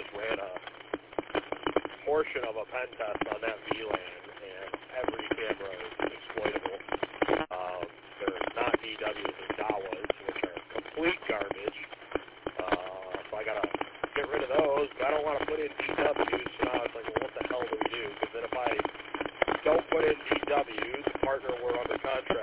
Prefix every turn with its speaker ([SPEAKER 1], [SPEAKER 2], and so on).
[SPEAKER 1] just ran a portion of a pen test on that VLAN, and every camera is exploitable. They're not DWs and DAWAs, which are complete garbage. So I gotta get rid of those, but I don't want to put in DWs, so now it's like, well, what the hell do we do? Because then if I don't put in DWs, the partner we're under contract